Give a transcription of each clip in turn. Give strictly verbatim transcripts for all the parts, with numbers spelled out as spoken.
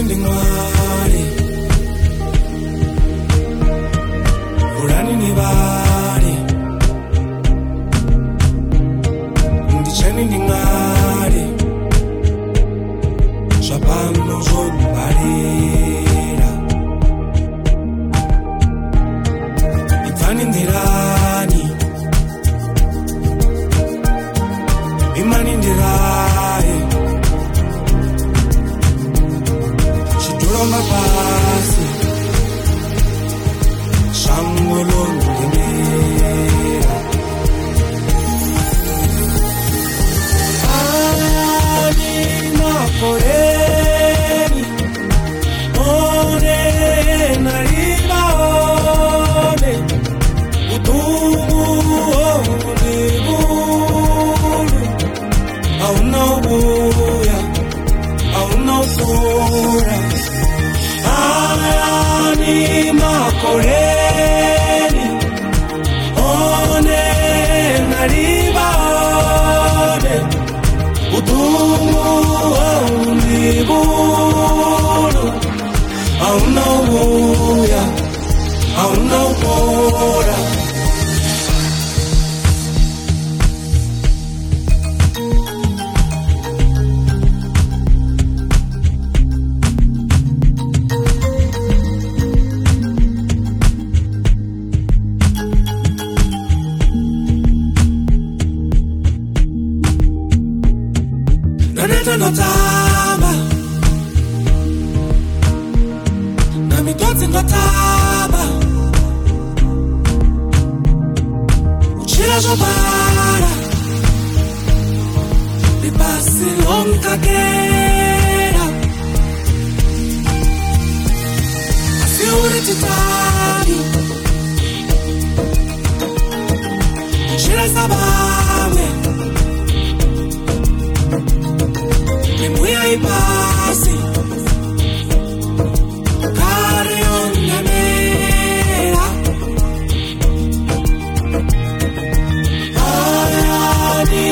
ndingwale Urani nibale Ndicheni ndingwale Shapano zombalera Ipani ndirani Imani ndiraye Shituro mapasi Shangolo ndimera Ani makoreni One nariba one Utumu one buru Au no buya Au no fura Ani makoreni One nariba one Utumu one buru Au no buya Au no fura Naneta notaba Nami dotsi notaba Uchila jobara Ripasi longa gera Asiuri titani Uchila sabame Muya ipasi Carry on nemera Ayani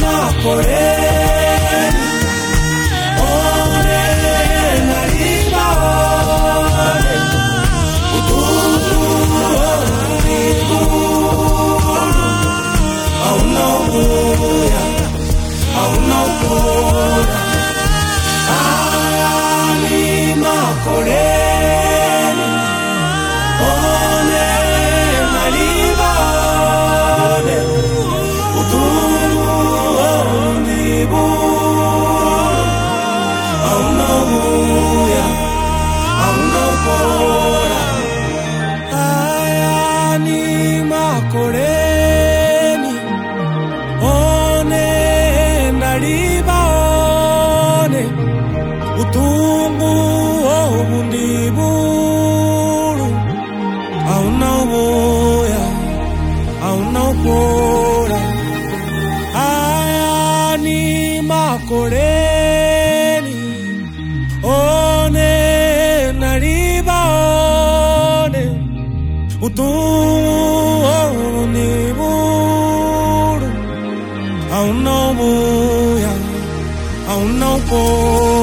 makoreni Ore nariba ore Ututu ore buru Au no buya Au no bura Makoreni One nariba one Utumu one buru Au no buya Au no bura Ayani makoreni One nariba one Utumu Bundiburu Au no boya Au no bora Ayani makoreni One nariba one Utumu Bundiburu Au no boya Au no bora